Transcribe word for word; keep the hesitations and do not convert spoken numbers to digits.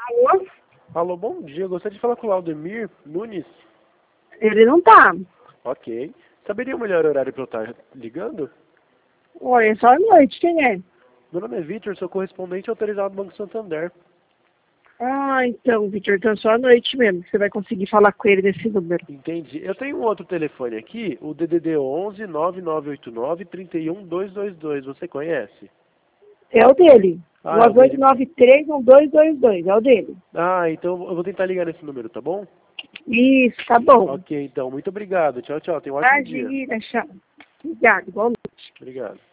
Alô? Alô, bom dia. Gostaria de falar com o Laudemir Nunes. Ele não tá. Ok. Saberia o melhor horário para eu estar ligando? Olha, só à noite, quem é? Meu nome é Vitor, sou correspondente autorizado do Banco Santander. Ah, então, Vitor, então só à noite mesmo. Você vai conseguir falar com ele nesse número. Entendi. Eu tenho um outro telefone aqui, o D D D onze nove nove oito nove, três um, dois dois dois. Você conhece? É o dele. Ah, é o nove oito dele. nove três um dois dois dois, é o dele. Ah, então eu vou tentar ligar nesse número, tá bom? Isso, tá bom. Ok, então. Muito obrigado. Tchau, tchau. Tenha um ótimo dia. Imagina, tchau. Obrigado, igualmente. Obrigado.